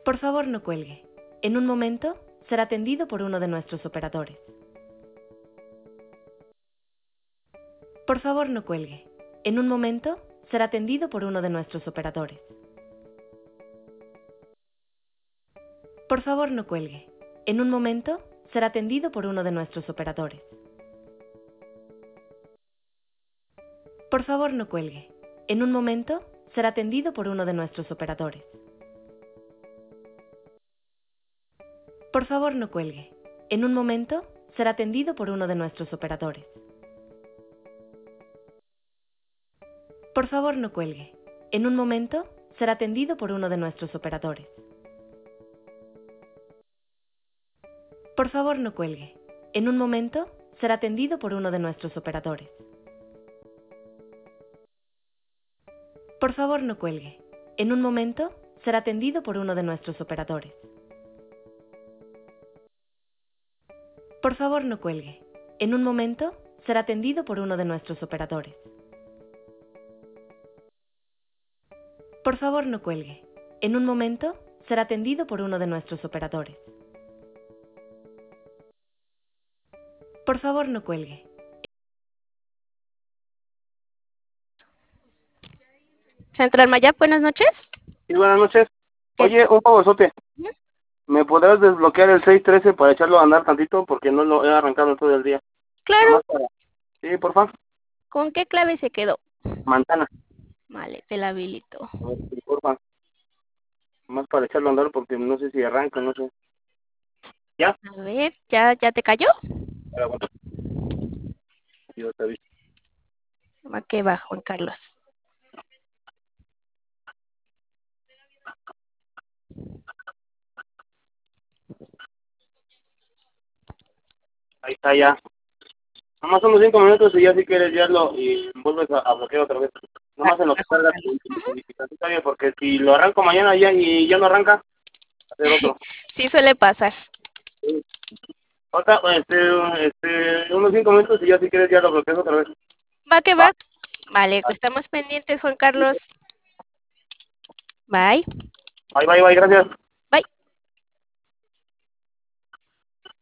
Por favor, no cuelgue. En un momento, será atendido por uno de nuestros operadores. Por favor, no cuelgue. En un momento, será atendido por uno de nuestros operadores. Por favor, no cuelgue. En un momento, será atendido por uno de nuestros operadores. Por favor, no cuelgue. En un momento, será atendido por uno de nuestros operadores. Por favor, no cuelgue. En un momento, será atendido por uno de nuestros operadores. Por favor, no cuelgue. En un momento, será atendido por uno de nuestros operadores. Por favor, no cuelgue. En un momento, será atendido por uno de nuestros operadores. Por favor, no cuelgue. En un momento, será atendido por uno de nuestros operadores. Por favor, no cuelgue. En un momento, será atendido por uno de nuestros operadores. Por favor, no cuelgue. En un momento, será atendido por uno de nuestros operadores. Por favor, no cuelgue. Central Mayap, buenas noches. Sí, buenas noches. ¿Qué? Oye, un favorzote. Ujú. ¿Me podrás desbloquear el 613 para echarlo a andar tantito? Porque no lo he arrancado en todo el día. Nada Claro, más para... Sí, porfa. ¿con qué clave se quedó? Manzana. Vale, te la habilito. A ver, sí, porfa. Nada más para echarlo a andar porque no sé si arranca, no sé. ¿Ya? A ver, ¿ya te cayó? Ahora, bueno, yo te aviso. ¿A qué va, Juan Carlos? Ahí está ya. Nada más unos 5 minutos y ya si quieres ya lo... Y vuelves a bloquear otra vez. Nada más en lo que Juan carga Carlos. tu está bien, porque si lo arranco mañana ya y ya no arranca, hacer otro. Sí suele pasar. Sí. Otra, unos 5 minutos y ya si quieres ya lo bloqueas otra vez. Va que va. Va. Vale, estamos pendientes, Juan Carlos. Bye. Bye, bye, bye, gracias.